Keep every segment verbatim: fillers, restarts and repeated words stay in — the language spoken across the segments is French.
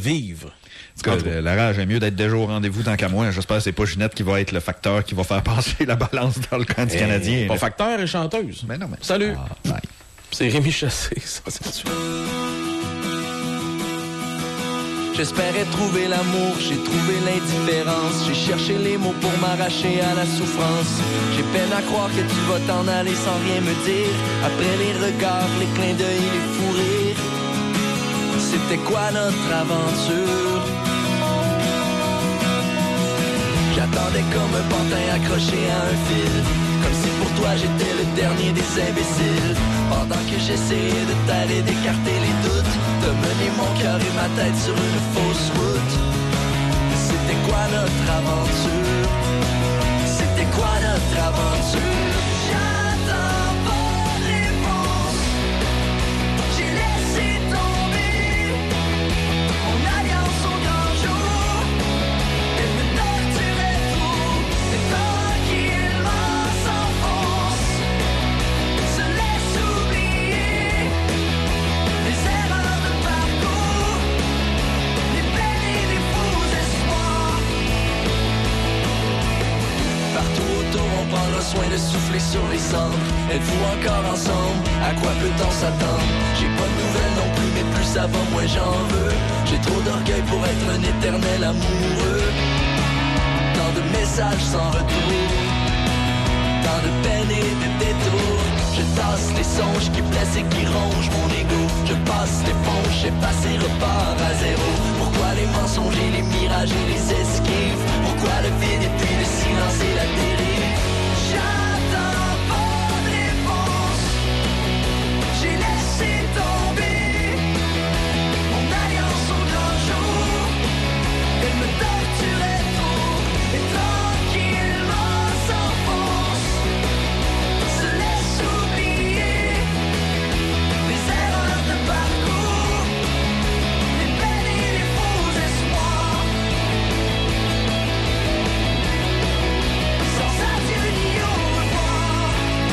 vivre. En tout cas, la rage est mieux d'être déjà au rendez-vous tant qu'à moi. J'espère que c'est pas Ginette qui va être le facteur qui va faire passer la balance dans le camp du Et Canadien. Pas facteur et chanteuse. Mais non, mais... Salut. Ah, bye. C'est Rémi Chassé, ça, c'est sûr. J'espérais trouver l'amour, j'ai trouvé l'indifférence. J'ai cherché les mots pour m'arracher à la souffrance. J'ai peine à croire que tu vas t'en aller sans rien me dire. Après les regards, les clins d'œil, les fous rires. C'était quoi notre aventure? J'attendais comme un pantin accroché à un fil, comme si pour toi j'étais le dernier des imbéciles. Pendant que j'essayais de t'aller d'écarter les doutes, de mener mon cœur et ma tête sur une fausse route. C'était quoi notre aventure? C'était quoi notre aventure? J'attends pas de réponse. J'ai laissé tomber mon alliance au grand jour. Elle me torturait trop, mais tranquillement s'enfonce. Se laisse oublier les erreurs de parcours, les peines et les faux espoirs. Partout autour on prendra soin de souffler sur les cendres. Êtes-vous encore ensemble? À quoi peut-on s'attendre? J'ai pas de nouvelles non plus, mais plus ça va, moins j'en veux. J'ai trop d'orgueil pour être un éternel amoureux. Tant de messages sans retour, tant de peines et de détours. Je tasse les songes qui blessent et qui rongent mon ego. Je passe l'éponge, j'efface et repars à zéro. Pourquoi les mensonges et les mirages et les esquives? Pourquoi le vide et puis le silence et la dérive? J'attends pas de réponse. J'ai laissé tomber mon alliance au grand jour. Elle me torturait trop et tranquillement s'enfonce. Se laisse oublier les erreurs de parcours, les peines et les faux espoirs. Sans adieu ni au revoir.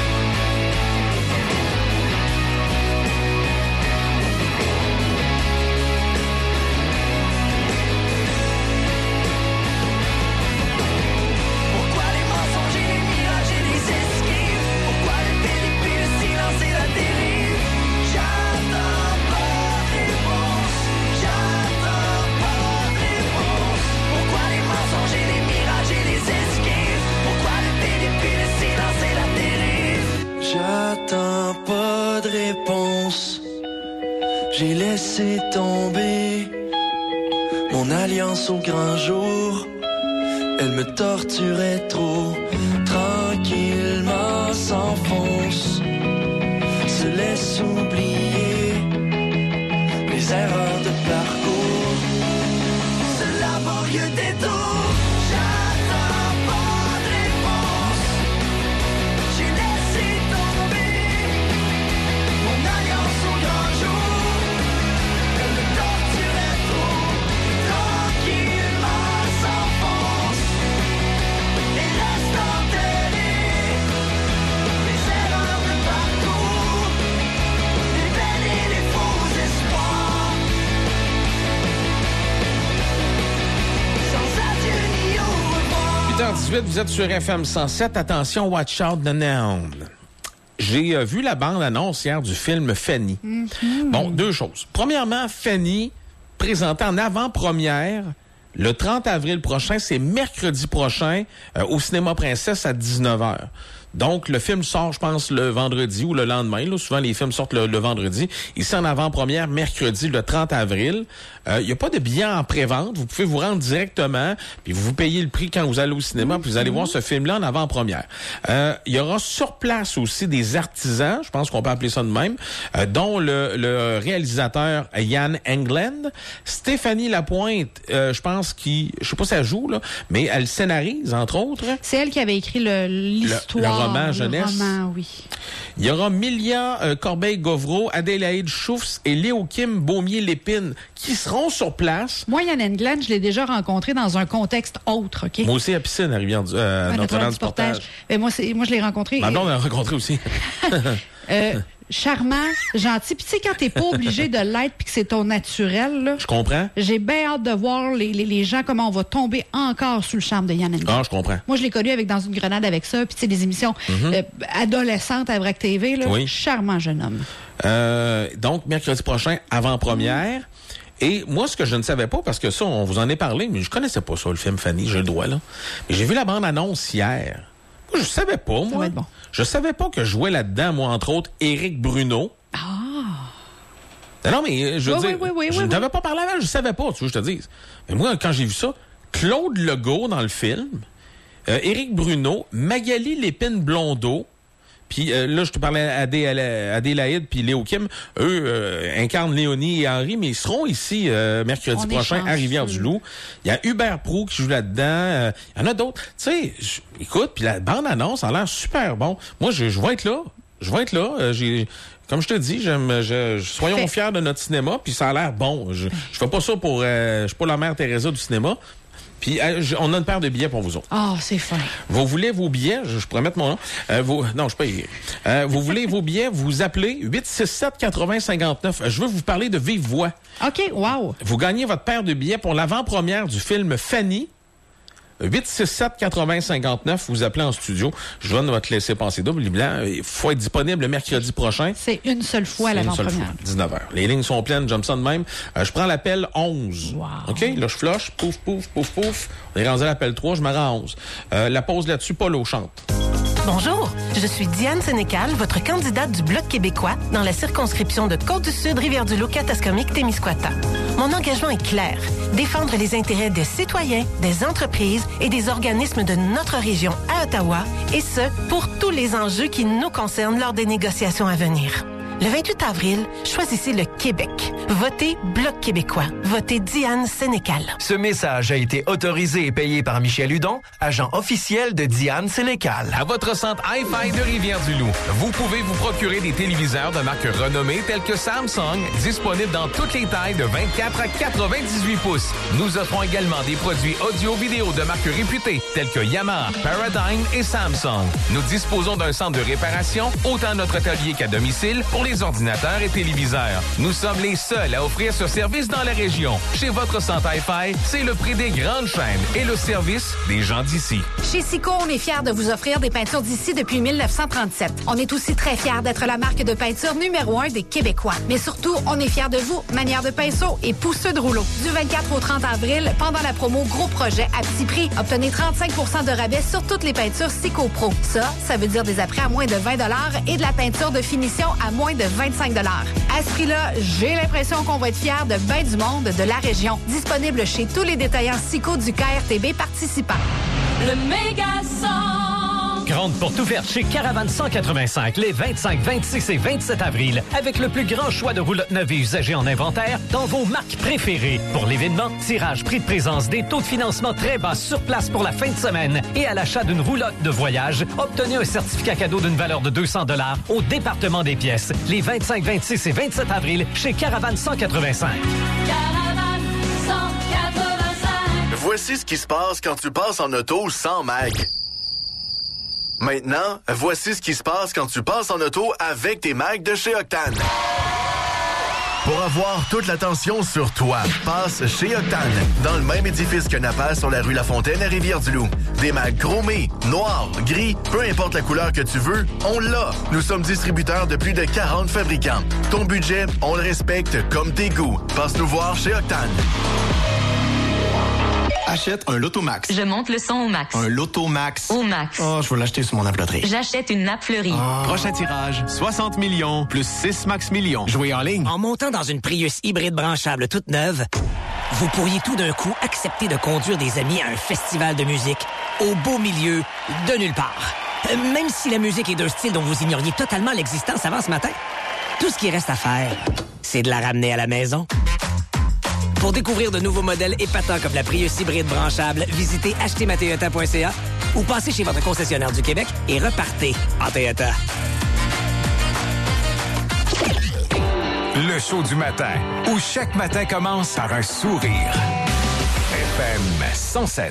Pourquoi les mensonges et les mirages et les esquives? Pourquoi le vide et puis le silence et la dérive? J'attends pas de réponse. J'attends pas de réponse. Pourquoi les mensonges et les mirages et les esquives? Pourquoi le vide et puis le silence et la dérive? J'attends pas de réponse. J'ai laissé tomber mon alliance au grand jour. Elle me torturait trop. Tranquillement s'enfonce. Se laisse oublier les erreurs de parcours. Ce laborieux détour. J'attends pas de réponse. J'ai laissé tomber mon alliance au grand jour. Elle me torturait trop. Tranquillement s'enfonce et reste enterré. Les erreurs de parcours, les peines et les faux espoirs. Sans adieu ni au revoir. huit heures dix-huit, vous êtes sur F M cent sept. Attention, watch out the noun. J'ai euh, vu la bande-annonce hier du film Fanny. Mm-hmm. Bon, deux choses. Premièrement, Fanny, présentée en avant-première le trente avril prochain, c'est mercredi prochain, euh, au Cinéma Princesse à dix-neuf heures. Donc, le film sort, je pense, le vendredi ou le lendemain. Là, souvent, les films sortent le, le vendredi. Ici, en avant-première, mercredi, le trente avril. Il euh, n'y a pas de billets en pré-vente. Vous pouvez vous rendre directement, puis vous payez le prix quand vous allez au cinéma, puis vous allez voir ce film-là en avant-première. Il euh, y aura sur place aussi des artisans, je pense qu'on peut appeler ça de même, euh, dont le, le réalisateur Yann Englund. Stéphanie Lapointe, euh, je pense qui, je sais pas si elle joue, là, mais elle scénarise, entre autres. C'est elle qui avait écrit le, l'histoire. Le, le roman jeunesse. Le roman, oui. Il y aura Milia euh, Corbeil-Gauvreau, Adélaïde Choufs et Léo Kim Beaumier-Lépine qui seront sur place. Moi, Yann Englund, je l'ai déjà rencontré dans un contexte autre, OK? Moi aussi à Piscine, à Rivière du, euh, ouais, Notre-Dame du Portage. Mais moi, c'est, moi, je l'ai rencontré. Ma blonde l'a rencontré aussi. euh, charmant, gentil. Puis tu sais, quand t'es pas obligé de l'être puis que c'est ton naturel, là, Je comprends. j'ai bien hâte de voir les, les, les gens, comment on va tomber encore sous le charme de Yann Henry. Ah, je comprends. Moi, je l'ai connu avec Dans une grenade avec ça, puis tu sais, des émissions mm-hmm. euh, adolescentes à Vrac T V, là. Oui. Charmant jeune homme. Euh, donc, mercredi prochain, avant-première. Mm. Et moi, ce que je ne savais pas, parce que ça, on vous en est parlé, mais je connaissais pas ça, le film Fanny, j'ai le droit, là. Mais j'ai vu la bande-annonce hier. Moi, je savais pas, moi. Ça va être bon. Je savais pas que je jouais là-dedans, moi, entre autres, Éric Bruno. Ah! Non, non, mais je veux oui, dire, oui, oui, je oui, n'avais oui. pas parlé avant, je savais pas, tu veux, je te dis. Mais moi, quand j'ai vu ça, Claude Legault dans le film, euh, Éric Bruno, Magali Lépine-Blondeau, puis euh, là, je te parlais à Adé, Adélaïde puis Léo Kim, eux euh, incarnent Léonie et Henri, mais ils seront ici euh, mercredi On prochain à Rivière-du-Loup. Il y a Hubert Proulx qui joue là-dedans. Euh, il y en a d'autres. Tu sais, j- écoute, puis la bande-annonce a l'air super bon. Moi, je, je vais être là. Je vais être là. Euh, j'ai... Comme je te dis, j'aime, je, je, soyons Fait. fiers de notre cinéma, puis ça a l'air bon. Je, je fais pas ça pour... Euh, je suis pas la mère Teresa du cinéma. Puis euh, je, on a une paire de billets pour vous autres. Ah, oh, c'est fin. Vous voulez vos billets? Je, je pourrais mettre mon nom. Euh, vous, non, je paye. Euh, vous voulez vos billets? Vous appelez huit six sept quatre-vingts cinquante-neuf. Je veux vous parler de Vive Voix. OK, wow. Vous gagnez votre paire de billets pour l'avant-première du film Fanny. huit six sept quatre-vingts cinquante-neuf, vous appelez en studio. Je donne votre laissez-passer double. Il faut être disponible le mercredi prochain. C'est une seule fois C'est une seule l'avant-première. fois, dix-neuf heures. Les lignes sont pleines, j'aime ça de même. Euh, je prends l'appel onze. Wow. OK? Là, je flush, pouf, pouf, pouf, pouf. On est rendu à l'appel trois, je me rends à onze. Euh, la pause là-dessus, Paulo chante. Bonjour, je suis Diane Sénécal, votre candidate du Bloc québécois dans la circonscription de Côte-du-Sud, Rivière-du-Loup, Katascomique, Témiscouata. Mon engagement est clair, défendre les intérêts des citoyens, des entreprises et des organismes de notre région à Ottawa, et ce, pour tous les enjeux qui nous concernent lors des négociations à venir. Le vingt-huit avril, choisissez le Québec. Votez Bloc québécois. Votez Diane Sénécal. Ce message a été autorisé et payé par Michel Hudon, agent officiel de Diane Sénécal. À votre centre Hi-Fi de Rivière-du-Loup, vous pouvez vous procurer des téléviseurs de marque renommée tels que Samsung, disponibles dans toutes les tailles de vingt-quatre à quatre-vingt-dix-huit pouces. Nous offrons également des produits audio-vidéo de marque réputée tels que Yamaha, Paradigm et Samsung. Nous disposons d'un centre de réparation, autant à notre atelier qu'à domicile, pour les ordinateurs et téléviseurs. Nous sommes les seuls à offrir ce service dans la région. Chez votre centre Hi-Fi, c'est le prix des grandes chaînes et le service des gens d'ici. Chez Sico, on est fiers de vous offrir des peintures d'ici depuis mille neuf cent trente-sept. On est aussi très fiers d'être la marque de peinture numéro un des Québécois. Mais surtout, on est fiers de vous, manière de pinceau et pousseux de rouleau. Du vingt-quatre au trente avril, pendant la promo Gros Projet à petit prix, obtenez trente-cinq pour cent de rabais sur toutes les peintures Sico Pro. Ça, ça veut dire des apprêts à moins de vingt dollars et de la peinture de finition à moins de vingt-cinq dollars. À ce prix-là, j'ai l'impression qu'on va être fiers de ben du monde de la région. Disponible chez tous les détaillants Sico du K R T B participants. Le méga centre. Grande porte ouverte chez Caravane cent quatre-vingt-cinq les vingt-cinq, vingt-six et vingt-sept avril avec le plus grand choix de roulottes neuves et usagées en inventaire dans vos marques préférées. Pour l'événement, tirage, prix de présence, des taux de financement très bas sur place pour la fin de semaine et à l'achat d'une roulotte de voyage, obtenez un certificat cadeau d'une valeur de deux cents dollars au département des pièces les vingt-cinq, vingt-six et vingt-sept avril chez Caravane cent quatre-vingt-cinq. Caravane cent quatre-vingt-cinq. Voici ce qui se passe quand tu passes en auto sans mag. Maintenant, voici ce qui se passe quand tu passes en auto avec tes mags de chez Octane. Pour avoir toute l'attention sur toi, passe chez Octane, dans le même édifice que Napa sur la rue La Fontaine à Rivière-du-Loup. Des mags chromés, noirs, gris, peu importe la couleur que tu veux, on l'a. Nous sommes distributeurs de plus de quarante fabricants. Ton budget, on le respecte comme tes goûts. Passe nous voir chez Octane. Achète un Lotomax. Je monte le son au max. Un Lotomax. Au max. Oh, je vais l'acheter sur mon appeloterie. J'achète une nappe fleurie. Oh. Prochain tirage, soixante millions plus six max millions. Jouez en ligne. En montant dans une Prius hybride branchable toute neuve, vous pourriez tout d'un coup accepter de conduire des amis à un festival de musique au beau milieu de nulle part. Euh, même si la musique est d'un style dont vous ignoriez totalement l'existence avant ce matin. Tout ce qui reste à faire, c'est de la ramener à la maison. Pour découvrir de nouveaux modèles épatants comme la Prius hybride branchable, visitez acheter ma toyota point c a ou passez chez votre concessionnaire du Québec et repartez en Toyota. Le show du matin, où chaque matin commence par un sourire. F M cent sept.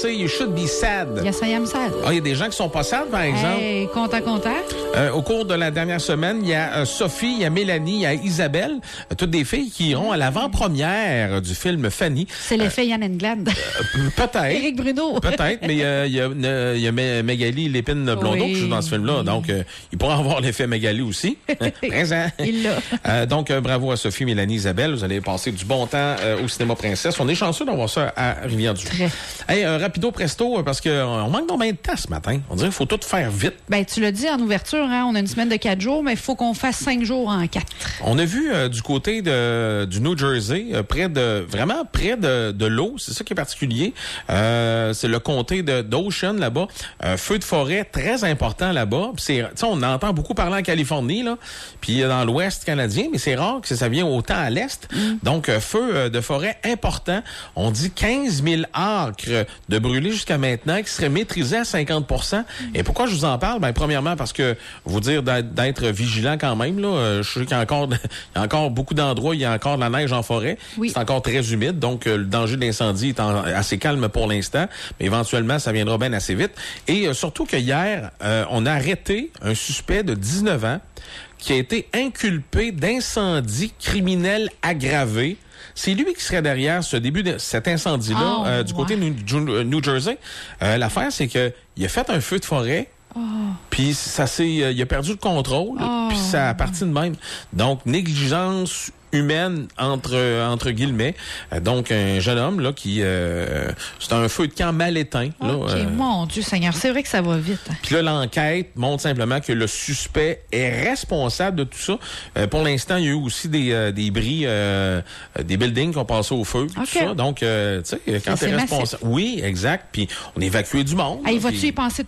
Say You Should Be Sad. Yes, I am sad. Ah, il y a des gens qui sont pas sad, par exemple. Hey, content, content. Euh, au cours de la dernière semaine, il y a euh, Sophie, il y a Mélanie, il y a Isabelle, euh, toutes des filles qui iront à l'avant-première du film Fanny. C'est l'effet Yann Englund. Euh, peut-être. Éric Bruno. Peut-être, mais euh, il y a, euh, il y a Magali Lépine Blondeau Oui. qui joue dans ce film-là, donc euh, il pourra avoir l'effet Magali aussi. Présent. Il l'a. Euh, donc, euh, bravo à Sophie, Mélanie, Isabelle. Vous allez passer du bon temps euh, au cinéma Princesse. On est chanceux d'avoir ça à Rivière-du-Loup. Hey, euh, rapido presto, parce que euh, on manque d'en de temps ce matin. On dirait qu'il faut tout faire vite. Ben, tu l'as dit en ouverture, hein, on a une semaine de quatre jours, mais il faut qu'on fasse cinq jours en quatre. On a vu euh, du côté de, du New Jersey, euh, près de, vraiment près de, de l'eau, c'est ça qui est particulier. Euh, c'est le comté de d'Ocean là-bas. Euh, feu de forêt très important là-bas. Puis c'est, tu sais, on entend beaucoup parler en Californie là, puis dans l'Ouest canadien, mais c'est rare que ça vient autant à l'Est. Mm. Donc euh, feu euh, de forêt important. On dit quinze mille acres de brûlés jusqu'à maintenant qui seraient maîtrisés à cinquante pour cent. Mm. Et pourquoi je vous en parle? Ben premièrement parce que vous dire d'être, d'être vigilant quand même là. Euh, je sais qu'il y a encore, il y a encore beaucoup d'endroits, il y a encore de la neige en forêt. Oui. C'est encore très humide, donc euh, le danger d'incendie est en, assez calme pour l'instant, mais éventuellement ça viendra bien assez vite. Et euh, surtout que hier, euh, on a arrêté un suspect de dix-neuf ans qui a été inculpé d'incendie criminel aggravé. C'est lui qui serait derrière ce début de cet incendie-là oh, euh, du ouais. côté de New, New Jersey. Euh, l'affaire, c'est que il a fait un feu de forêt. Oh. Puis ça s'est, euh, il a perdu le contrôle. Oh. Puis ça a parti de même. Donc négligence humaine entre entre guillemets. Euh, donc un jeune homme là qui euh, c'est un feu de camp mal éteint. Là, OK, euh, mon Dieu Seigneur, c'est vrai que ça va vite. Hein. Puis là l'enquête montre simplement que le suspect est responsable de tout ça. Euh, pour l'instant, il y a eu aussi des euh, des bris euh, des buildings qui ont passé au feu, okay. tout ça. Donc euh, tu sais quand tu es responsable, oui, exact. Puis on a évacué du monde. Hey, là, vas-tu puis... y penser